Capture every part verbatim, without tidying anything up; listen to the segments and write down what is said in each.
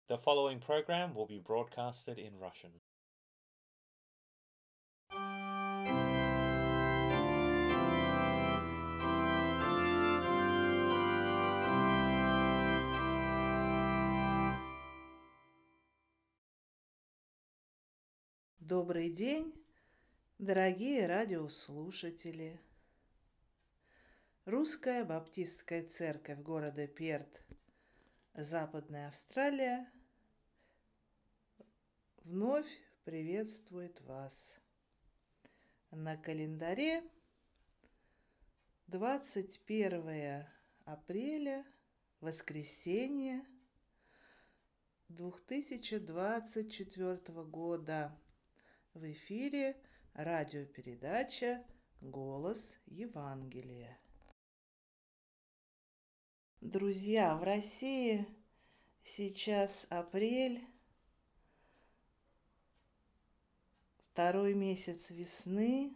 The following program will be broadcasted in Russian. Добрый день, дорогие радиослушатели! Русская баптистская церковь города Перт, Западная Австралия, вновь приветствует вас. На календаре двадцать первое апреля, воскресенье две тысячи двадцать четвёртого года. В эфире радиопередача «Голос Евангелия». Друзья, в России сейчас апрель, второй месяц весны,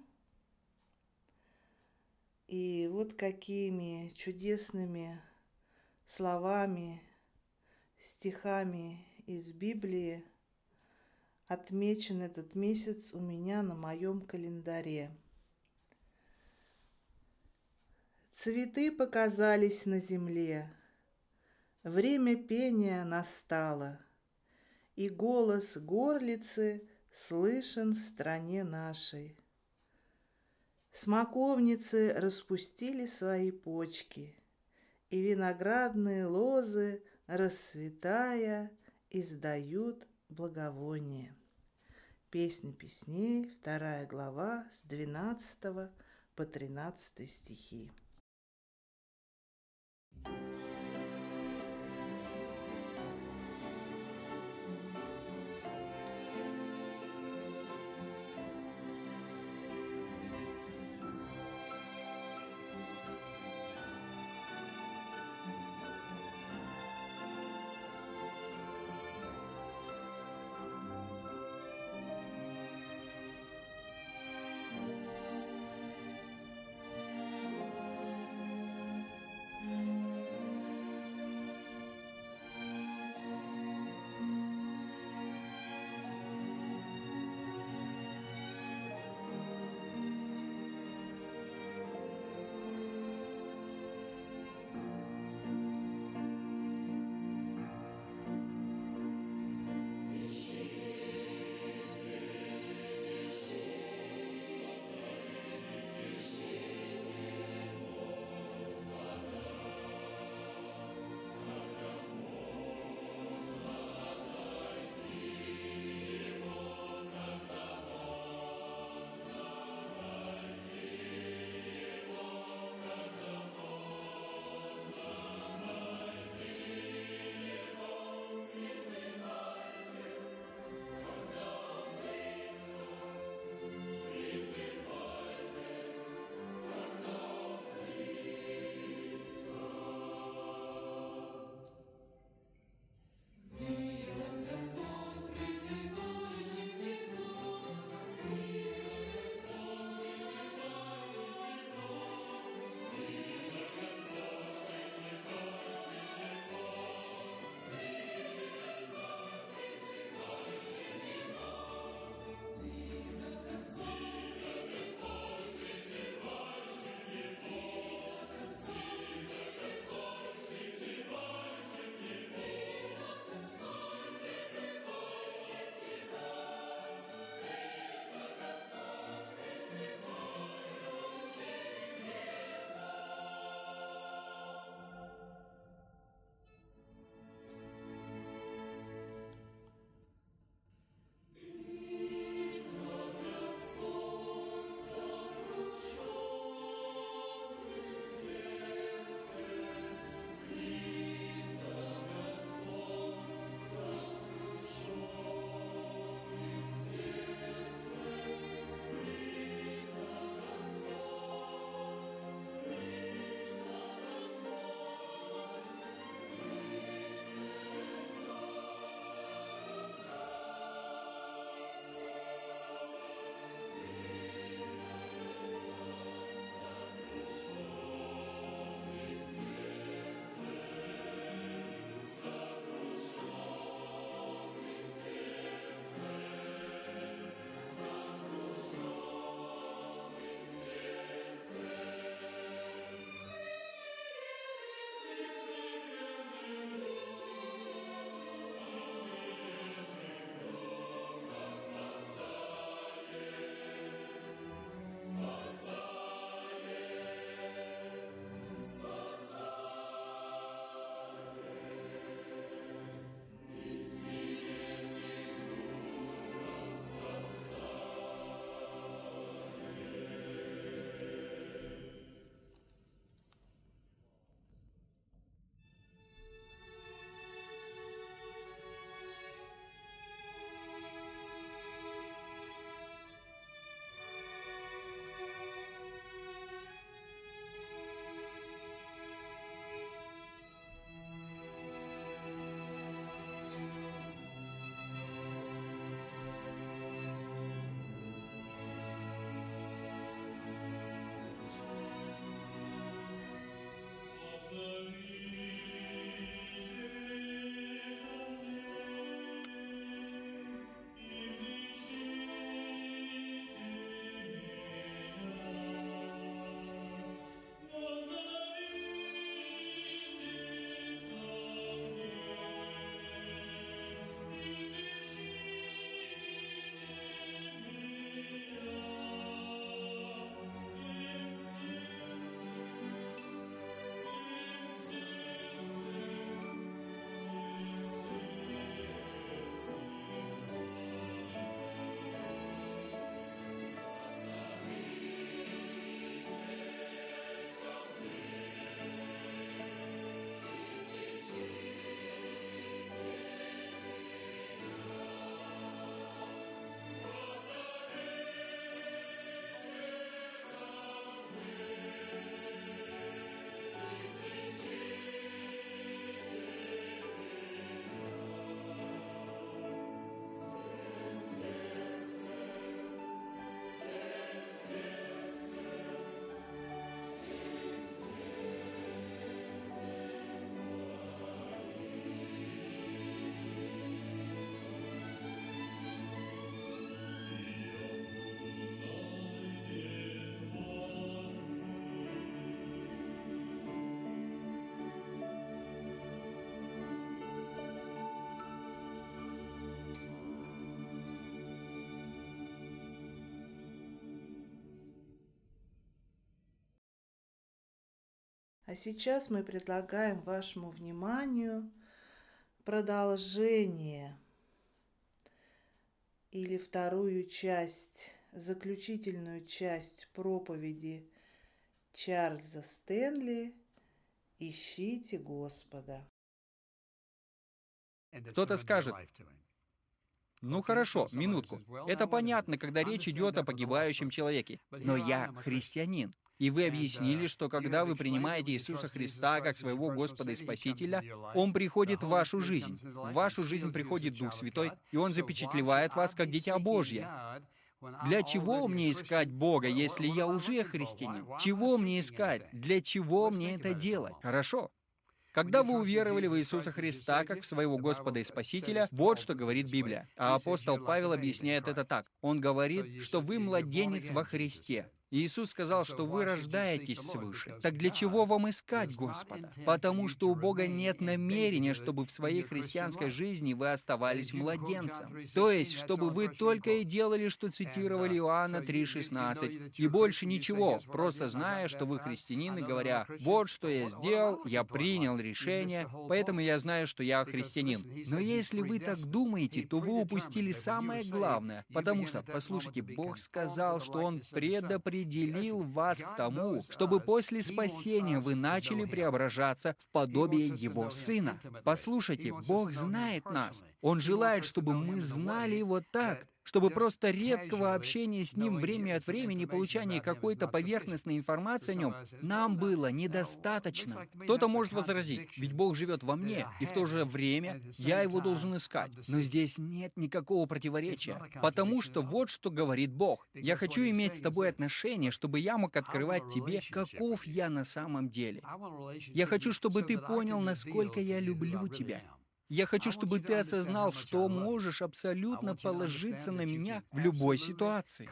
и вот какими чудесными словами, стихами из Библии отмечен этот месяц у меня на моем календаре. Цветы показались на земле, время пения настало, и голос горлицы слышен в стране нашей. Смоковницы распустили свои почки, и виноградные лозы, расцветая, издают благовоние. Песня песней, вторая глава, с двенадцатого по тринадцатый стихи. А сейчас мы предлагаем вашему вниманию продолжение или вторую часть, заключительную часть проповеди Чарльза Стэнли «Ищите Господа». Кто-то скажет: ну хорошо, минутку. Это понятно, когда речь идет о погибающем человеке. Но я христианин. И вы объяснили, что когда вы принимаете Иисуса Христа как своего Господа и Спасителя, Он приходит в вашу жизнь. В вашу жизнь приходит Дух Святой, и Он запечатлевает вас как дитя Божье. Для чего мне искать Бога, если я уже христианин? Чего мне искать? Для чего мне это делать? Хорошо. Когда вы уверовали в Иисуса Христа как в своего Господа и Спасителя, вот что говорит Библия. А апостол Павел объясняет это так. Он говорит, что вы младенец во Христе. Иисус сказал, что вы рождаетесь свыше. Так для чего вам искать Господа? Потому что у Бога нет намерения, чтобы в своей христианской жизни вы оставались младенцем. То есть, чтобы вы только и делали, что цитировали Иоанна три шестнадцать, и больше ничего, просто зная, что вы христианин, и говоря: «Вот что я сделал, я принял решение, поэтому я знаю, что я христианин». Но если вы так думаете, то вы упустили самое главное, потому что, послушайте, Бог сказал, что Он предопределил определил вас к тому, чтобы после спасения вы начали преображаться в подобие Его Сына. Послушайте, Бог знает нас. Он желает, чтобы мы знали Его так, чтобы просто редкого общения с Ним время от времени, получания какой-то поверхностной информации о Нем, нам было недостаточно. Кто-то может возразить: ведь Бог живет во мне, и в то же время я Его должен искать. Но здесь нет никакого противоречия, потому что вот что говорит Бог. Я хочу иметь с тобой отношения, чтобы я мог открывать тебе, каков я на самом деле. Я хочу, чтобы ты понял, насколько я люблю тебя. Я хочу, чтобы ты осознал, что можешь абсолютно положиться на меня в любой ситуации.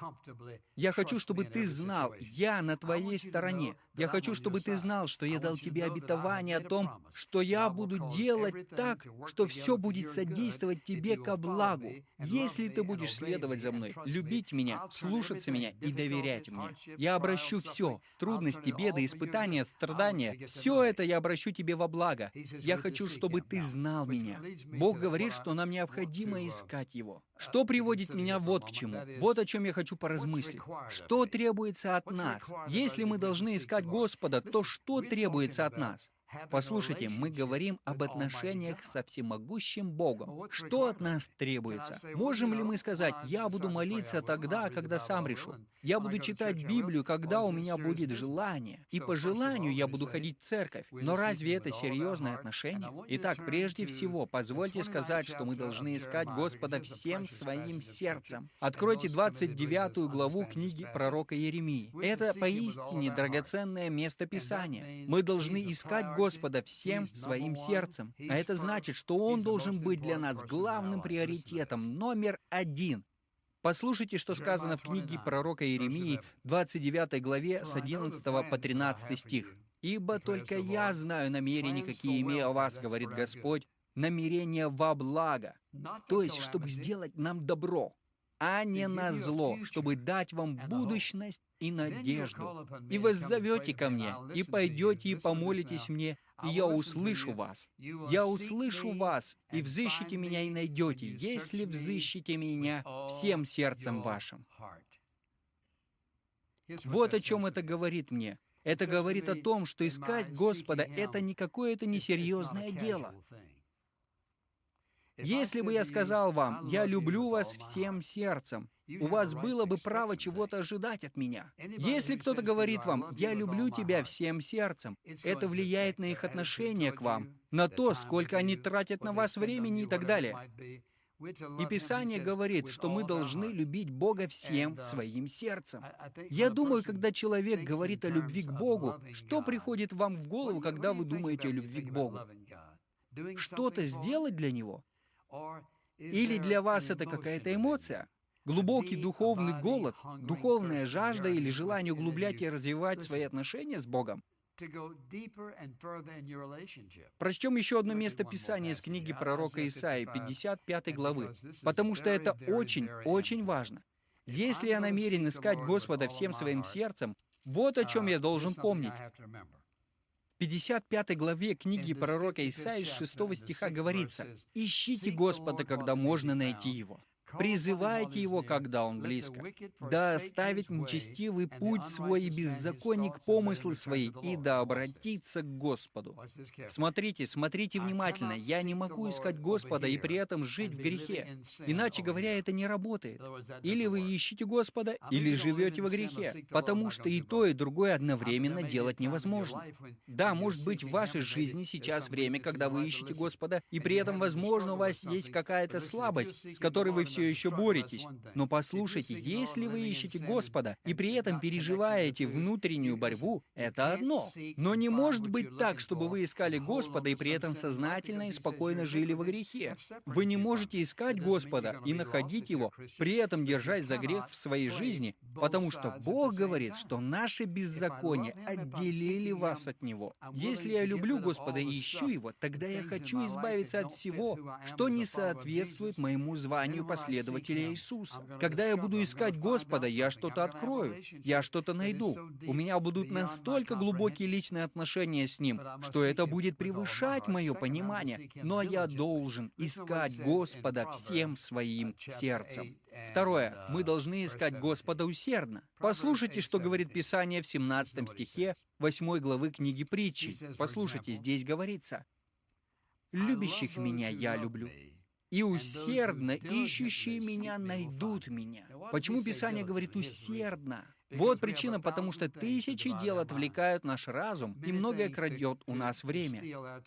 Я хочу, чтобы ты знал, я на твоей стороне. Я хочу, чтобы ты знал, что я дал тебе обетование о том, что я буду делать так, что все будет содействовать тебе ко благу, если ты будешь следовать за мной, любить меня, слушаться меня и доверять мне. Я обращу все, трудности, беды, испытания, страдания, все это я обращу тебе во благо. Я хочу, чтобы ты знал меня. Бог говорит, что нам необходимо искать Его. Что приводит меня вот к чему? Вот о чем я хочу поразмыслить. Что требуется от нас? Если мы должны искать Господа, то что требуется от нас? Послушайте, мы говорим об отношениях со всемогущим Богом. Что от нас требуется? Можем ли мы сказать: я буду молиться тогда, когда сам решу? Я буду читать Библию, когда у меня будет желание. И по желанию я буду ходить в церковь. Но разве это серьезное отношение? Итак, прежде всего, позвольте сказать, что мы должны искать Господа всем своим сердцем. Откройте двадцать девятую главу книги пророка Иеремии. Это поистине драгоценное место Писания. Мы должны искать Господа всем своим сердцем. А это значит, что Он должен быть для нас главным приоритетом, номер один. Послушайте, что сказано в книге пророка Иеремии, двадцать девятой главе, с одиннадцатого по тринадцатый стих. «Ибо только я знаю намерения, какие имею о вас, говорит Господь, намерения во благо». То есть, чтобы сделать нам добро, а не на зло, чтобы дать вам будущность и надежду. И воззовете ко мне, и пойдете и помолитесь мне, и я услышу вас. Я услышу вас, и взыщите меня и найдете, если взыщите меня всем сердцем вашим. Вот о чем это говорит мне. Это говорит о том, что искать Господа — это не какое-то несерьезное дело. Если бы я сказал вам: «Я люблю вас всем сердцем», у вас было бы право чего-то ожидать от меня. Если кто-то говорит вам: «Я люблю тебя всем сердцем», это влияет на их отношение к вам, на то, сколько они тратят на вас времени и так далее. И Писание говорит, что мы должны любить Бога всем своим сердцем. Я думаю, когда человек говорит о любви к Богу, что приходит вам в голову, когда вы думаете о любви к Богу? Что-то сделать для Него? Или для вас это какая-то эмоция? Глубокий духовный голод, духовная жажда или желание углублять и развивать свои отношения с Богом? Прочтем еще одно место Писания из книги пророка Исаии, пятьдесят пятой главы, потому что это очень, очень важно. Если я намерен искать Господа всем своим сердцем, вот о чем я должен помнить. пятьдесят пятой главе книги пророка Исаии с шестого стиха говорится: «Ищите Господа, когда можно найти Его. Призывайте Его, когда Он близко. Да оставит нечестивый путь свой и беззаконник помыслы свои, и да обратится к Господу». Смотрите, смотрите внимательно. Я не могу искать Господа и при этом жить в грехе. Иначе говоря, это не работает. Или вы ищете Господа, или живете во грехе. Потому что и то, и другое одновременно делать невозможно. Да, может быть, в вашей жизни сейчас время, когда вы ищете Господа, и при этом, возможно, у вас есть какая-то слабость, с которой вы все еще боретесь. Но послушайте, если вы ищете Господа и при этом переживаете внутреннюю борьбу, это одно. Но не может быть так, чтобы вы искали Господа и при этом сознательно и спокойно жили во грехе. Вы не можете искать Господа и находить Его, при этом держать за грех в своей жизни, потому что Бог говорит, что наши беззакония отделили вас от Него. Если я люблю Господа и ищу Его, тогда я хочу избавиться от всего, что не соответствует моему званию последователя Иисуса. Когда я буду искать Господа, я что-то открою, я что-то найду. У меня будут настолько глубокие личные отношения с Ним, что это будет превышать мое понимание. Но я должен искать Господа всем своим сердцем. Второе. Мы должны искать Господа усердно. Послушайте, что говорит Писание в семнадцатом стихе восьмой главы книги Притчи. Послушайте, здесь говорится: «Любящих меня я люблю, и усердно ищущие меня найдут меня». Почему Писание говорит «усердно»? Вот причина, потому что тысячи дел отвлекают наш разум, и многое крадет у нас время.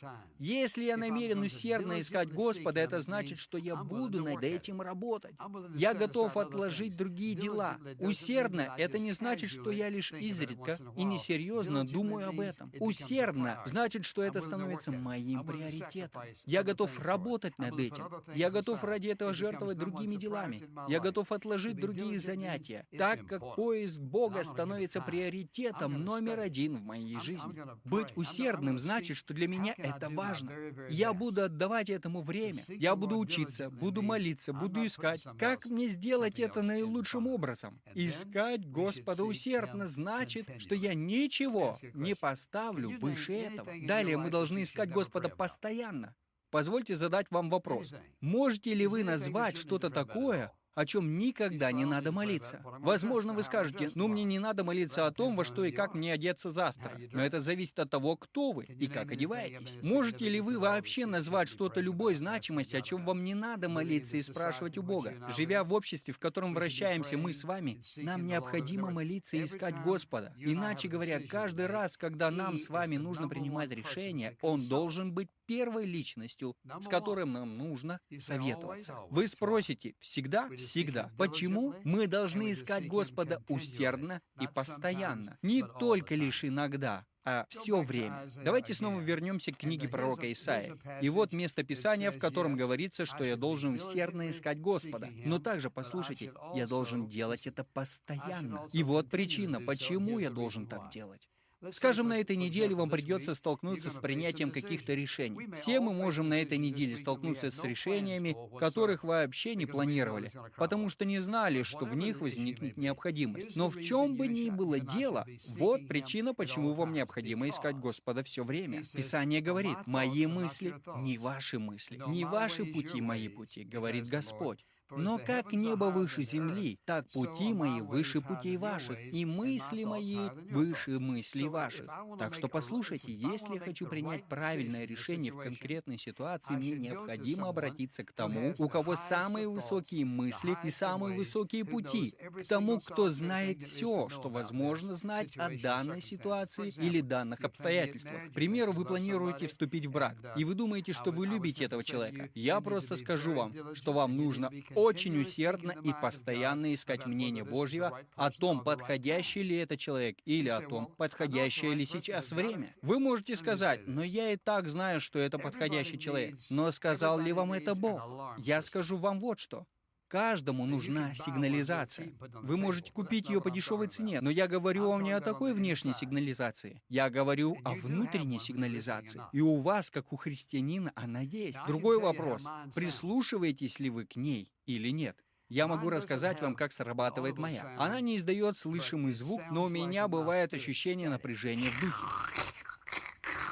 Если я намерен усердно искать Господа, это значит, что я буду над этим работать. Я готов отложить другие дела. Усердно — это не значит, что я лишь изредка и несерьезно думаю об этом. Усердно значит, что это становится моим приоритетом. Я готов работать над этим. Я готов ради этого жертвовать другими делами. Я готов отложить другие занятия, так как поиск Бога становится приоритетом номер один в моей жизни. Быть усердным значит, что для меня это важно. Я буду отдавать этому время. Я буду учиться, буду молиться, буду искать, как мне сделать это наилучшим образом. Искать Господа усердно значит, что я ничего не поставлю выше этого. Далее мы должны искать Господа постоянно. Позвольте задать вам вопрос. Можете ли вы назвать что-то такое, о чем никогда не надо молиться? Возможно, вы скажете: ну, мне не надо молиться о том, во что и как мне одеться завтра. Но это зависит от того, кто вы и как одеваетесь. Можете ли вы вообще назвать что-то любой значимости, о чем вам не надо молиться и спрашивать у Бога? Живя в обществе, в котором вращаемся мы с вами, нам необходимо молиться и искать Господа. Иначе говоря, каждый раз, когда нам с вами нужно принимать решение, Он должен быть первой личностью, с которым нам нужно советоваться. Вы спросите: всегда? Всегда. Почему мы должны искать Господа усердно и постоянно? Не только лишь иногда, а все время. Давайте снова вернемся к книге пророка Исаии. И вот место Писания, в котором говорится, что я должен усердно искать Господа. Но также, послушайте, я должен делать это постоянно. И вот причина, почему я должен так делать. Скажем, на этой неделе вам придется столкнуться с принятием каких-то решений. Все мы можем на этой неделе столкнуться с решениями, которых вообще не планировали, потому что не знали, что в них возникнет необходимость. Но в чем бы ни было дело, вот причина, почему вам необходимо искать Господа все время. Писание говорит: «Мои мысли не ваши мысли, не ваши пути мои пути», говорит Господь. «Но как небо выше земли, так пути мои выше путей ваших, и мысли мои выше мыслей ваших». Так что послушайте, если я хочу принять правильное решение в конкретной ситуации, мне необходимо обратиться к тому, у кого самые высокие мысли и самые высокие пути, к тому, кто знает все, что возможно знать о данной ситуации или данных обстоятельствах. К примеру, вы планируете вступить в брак, и вы думаете, что вы любите этого человека. Я просто скажу вам, что вам нужно очень усердно и постоянно искать мнение Божьего о том, подходящий ли это человек, или о том, подходящее ли сейчас время. Вы можете сказать: «Но я и так знаю, что это подходящий человек». Но сказал ли вам это Бог? Я скажу вам вот что. Каждому нужна сигнализация. Вы можете купить ее по дешевой цене, но я говорю вам не о такой внешней сигнализации. Я говорю о внутренней сигнализации. И у вас, как у христианина, она есть. Другой вопрос: прислушиваетесь ли вы к ней или нет? Я могу рассказать вам, как срабатывает моя. Она не издает слышимый звук, но у меня бывает ощущение напряжения в духе.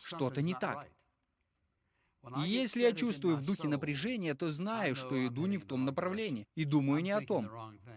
что-то не так. И если я чувствую в духе напряжение, то знаю, что иду не в том направлении и думаю не о том.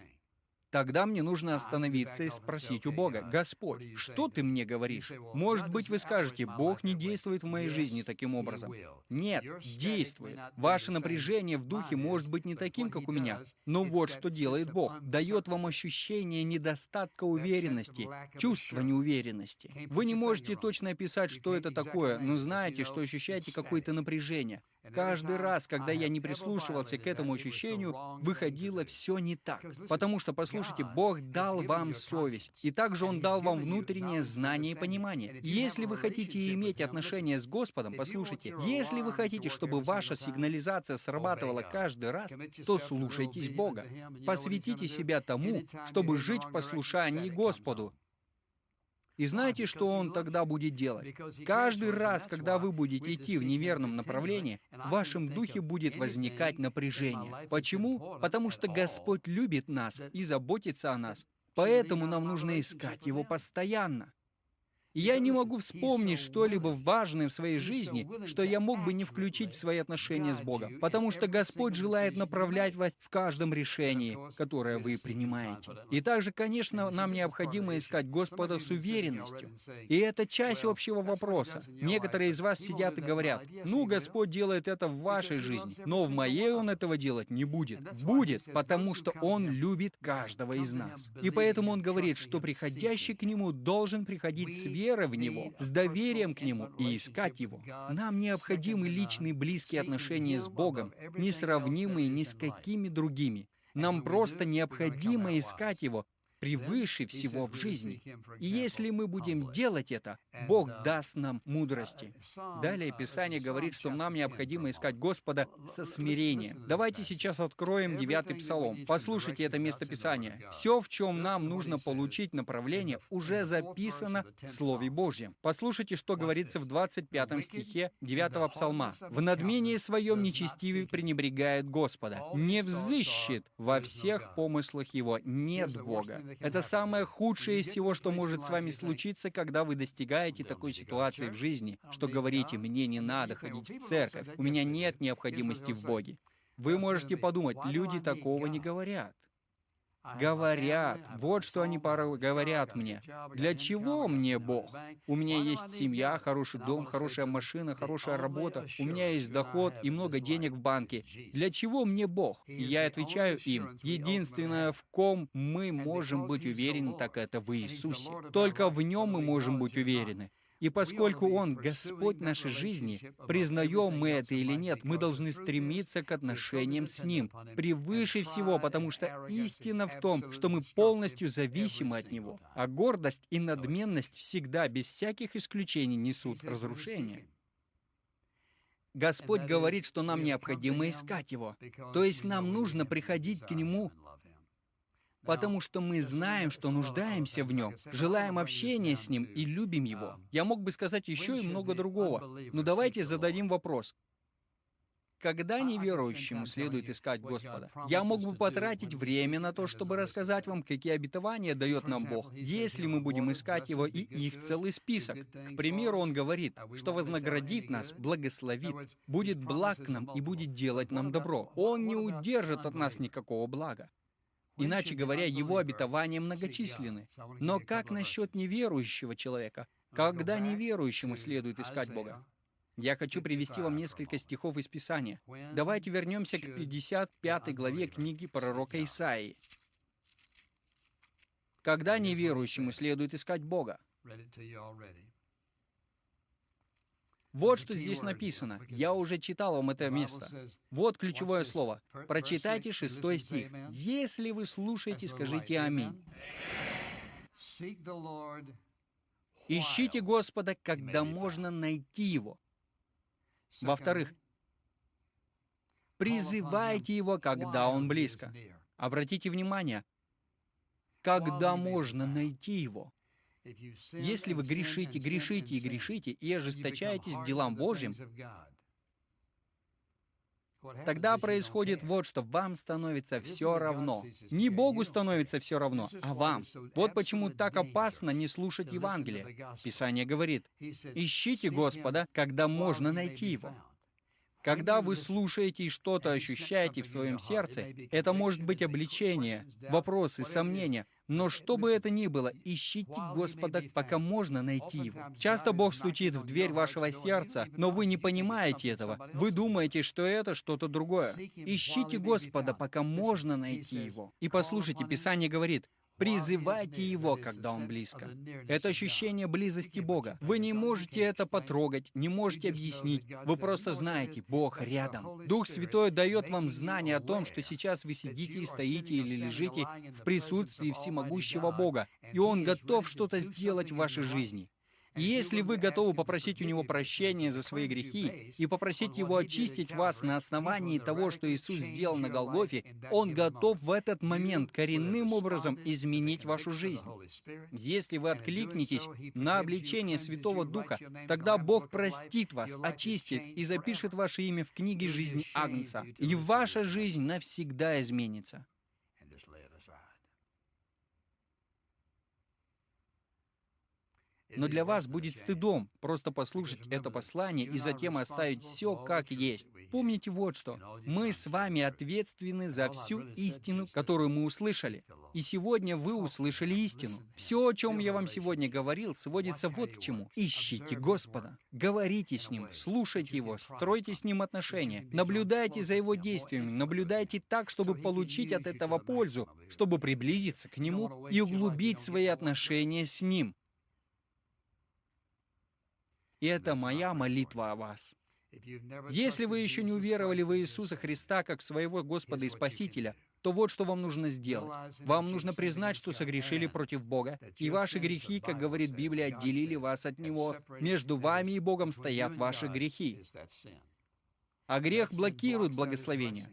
Тогда мне нужно остановиться и спросить у Бога: «Господь, что Ты мне говоришь?» Может быть, вы скажете: «Бог не действует в моей жизни таким образом». Нет, действует. Ваше напряжение в духе может быть не таким, как у меня. Но вот что делает Бог. Дает вам ощущение недостатка уверенности, чувство неуверенности. Вы не можете точно описать, что это такое, но знаете, что ощущаете какое-то напряжение. Каждый раз, когда я не прислушивался к этому ощущению, выходило все не так. Потому что, послушайте, Бог дал вам совесть, и также Он дал вам внутреннее знание и понимание. И если вы хотите иметь отношения с Господом, послушайте, если вы хотите, чтобы ваша сигнализация срабатывала каждый раз, то слушайтесь Бога. Посвятите себя тому, чтобы жить в послушании Господу. И знаете, что Он тогда будет делать? Каждый раз, когда вы будете идти в неверном направлении, в вашем духе будет возникать напряжение. Почему? Потому что Господь любит нас и заботится о нас. Поэтому нам нужно искать Его постоянно. И я не могу вспомнить что-либо важное в своей жизни, что я мог бы не включить в свои отношения с Богом, потому что Господь желает направлять вас в каждом решении, которое вы принимаете. И также, конечно, нам необходимо искать Господа с уверенностью. И это часть общего вопроса. Некоторые из вас сидят и говорят: «Ну, Господь делает это в вашей жизни, но в моей Он этого делать не будет». Будет, потому что Он любит каждого из нас. И поэтому Он говорит, что приходящий к Нему должен приходить с верой, верой в Него, с доверием к Нему и искать Его. Нам необходимы личные близкие отношения с Богом, несравнимые ни с какими другими. Нам просто необходимо искать Его превыше всего в жизни. И если мы будем делать это, Бог даст нам мудрости. Далее Писание говорит, что нам необходимо искать Господа со смирением. Давайте сейчас откроем девятый Псалом. Послушайте это место Писания. Все, в чем нам нужно получить направление, уже записано в Слове Божьем. Послушайте, что говорится в двадцать пятом стихе девятого Псалма. «В надмении своем нечестивый пренебрегает Господа, не взыщет во всех помыслах его, нет Бога». Это самое худшее из всего, что может с вами случиться, когда вы достигаете такой ситуации в жизни, что говорите: «Мне не надо ходить в церковь, у меня нет необходимости в Боге». Вы можете подумать: люди такого не говорят. Говорят. Вот что они порой говорят мне. Для чего мне Бог? У меня есть семья, хороший дом, хорошая машина, хорошая работа, у меня есть доход и много денег в банке. Для чего мне Бог? И я отвечаю им: единственное, в ком мы можем быть уверены, так это в Иисусе. Только в Нем мы можем быть уверены. И поскольку Он Господь нашей жизни, признаем мы это или нет, мы должны стремиться к отношениям с Ним превыше всего, потому что истина в том, что мы полностью зависимы от Него. А гордость и надменность всегда, без всяких исключений, несут разрушение. Господь говорит, что нам необходимо искать Его. То есть нам нужно приходить к Нему, потому что мы знаем, что нуждаемся в Нем, желаем общения с Ним и любим Его. Я мог бы сказать еще и много другого, но давайте зададим вопрос. Когда неверующему следует искать Господа? Я мог бы потратить время на то, чтобы рассказать вам, какие обетования дает нам Бог, если мы будем искать Его, и их целый список. К примеру, Он говорит, что вознаградит нас, благословит, будет благ к нам и будет делать нам добро. Он не удержит от нас никакого блага. Иначе говоря, Его обетования многочисленны. Но как насчет неверующего человека? Когда неверующему следует искать Бога? Я хочу привести вам несколько стихов из Писания. Давайте вернемся к пятьдесят пятой главе книги пророка Исаии. Когда неверующему следует искать Бога? Вот что здесь написано. Я уже читал вам это место. Вот ключевое слово. Прочитайте шестой стих. Если вы слушаете, скажите «Аминь». Ищите Господа, когда можно найти Его. Во-вторых, призывайте Его, когда Он близко. Обратите внимание, когда можно найти Его. Если вы грешите, грешите и грешите, и ожесточаетесь к делам Божьим, Тогда происходит вот что: вам становится все равно. Не Богу становится все равно, а вам. Вот почему так опасно не слушать Евангелие. Писание говорит: ищите Господа, когда можно найти Его. Когда вы слушаете и что-то ощущаете в своем сердце, это может быть обличение, вопросы, сомнения. Но что бы это ни было, ищите Господа, пока можно найти Его. Часто Бог стучит в дверь вашего сердца, но вы не понимаете этого. Вы думаете, что это что-то другое. Ищите Господа, пока можно найти Его. И послушайте, Писание говорит: призывайте Его, когда Он близко. Это ощущение близости Бога. Вы не можете это потрогать, не можете объяснить. Вы просто знаете, Бог рядом. Дух Святой дает вам знание о том, что сейчас вы сидите и стоите или лежите в присутствии всемогущего Бога, и Он готов что-то сделать в вашей жизни. И если вы готовы попросить у Него прощения за свои грехи и попросить Его очистить вас на основании того, что Иисус сделал на Голгофе, Он готов в этот момент коренным образом изменить вашу жизнь. Если вы откликнетесь на обличение Святого Духа, тогда Бог простит вас, очистит и запишет ваше имя в книге жизни Агнца, и ваша жизнь навсегда изменится. Но для вас будет стыдом просто послушать это послание и затем оставить все как есть. Помните вот что. Мы с вами ответственны за всю истину, которую мы услышали. И сегодня вы услышали истину. Все, о чем я вам сегодня говорил, сводится вот к чему. Ищите Господа. Говорите с Ним, слушайте Его, стройте с Ним отношения, наблюдайте за Его действиями, наблюдайте так, чтобы получить от этого пользу, чтобы приблизиться к Нему и углубить свои отношения с Ним. И это моя молитва о вас. Если вы еще не уверовали в Иисуса Христа как в своего Господа и Спасителя, то вот что вам нужно сделать. Вам нужно признать, что согрешили против Бога, и ваши грехи, как говорит Библия, отделили вас от Него. Между вами и Богом стоят ваши грехи. А грех блокирует благословение.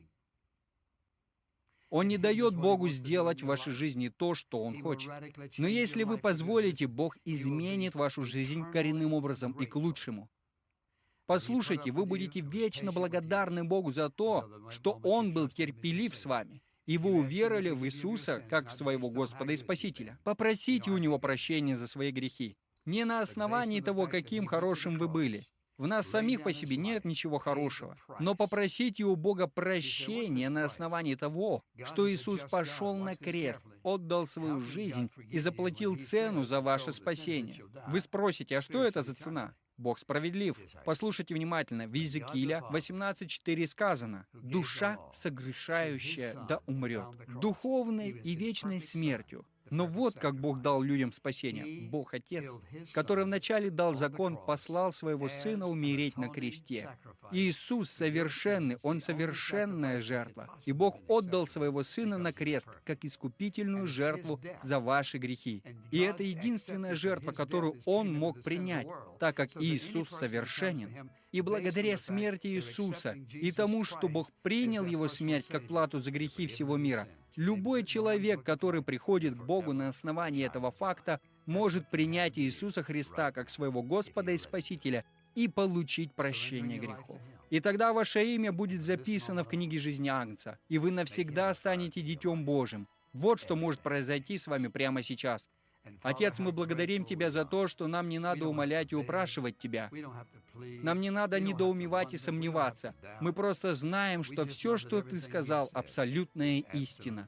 Он не дает Богу сделать в вашей жизни то, что Он хочет. Но если вы позволите, Бог изменит вашу жизнь коренным образом и к лучшему. Послушайте, вы будете вечно благодарны Богу за то, что Он был терпелив с вами, и вы уверовали в Иисуса как в своего Господа и Спасителя. Попросите у Него прощения за свои грехи. Не на основании того, каким хорошим вы были. В нас самих по себе нет ничего хорошего. Но попросите у Бога прощения на основании того, что Иисус пошел на крест, отдал свою жизнь и заплатил цену за ваше спасение. Вы спросите, а что это за цена? Бог справедлив. Послушайте внимательно. В Иезекииля восемнадцать четыре сказано: «Душа, согрешающая, да умрет, духовной и вечной смертью». Но вот как Бог дал людям спасение. Бог Отец, который вначале дал закон, послал своего Сына умереть на кресте. Иисус совершенный, Он совершенная жертва. И Бог отдал своего Сына на крест, как искупительную жертву за ваши грехи. И это единственная жертва, которую Он мог принять, так как Иисус совершенен. И благодаря смерти Иисуса и тому, что Бог принял Его смерть как плату за грехи всего мира, любой человек, который приходит к Богу на основании этого факта, может принять Иисуса Христа как своего Господа и Спасителя и получить прощение грехов. И тогда ваше имя будет записано в книге жизни Агнца, и вы навсегда станете Детем Божьим. Вот что может произойти с вами прямо сейчас. Отец, мы благодарим Тебя за то, что нам не надо умолять и упрашивать Тебя. Нам не надо недоумевать и сомневаться. Мы просто знаем, что все, что Ты сказал, абсолютная истина.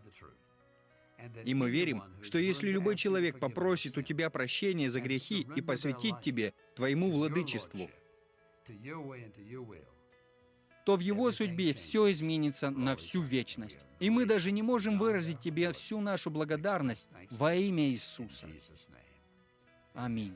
И мы верим, что если любой человек попросит у Тебя прощения за грехи и посвятит Тебе, Твоему владычеству, то в его судьбе все изменится на всю вечность. И мы даже не можем выразить Тебе всю нашу благодарность во имя Иисуса. Аминь.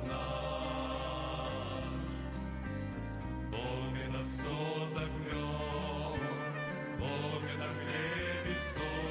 Бог это все так вел, Бог это хлеб и соль.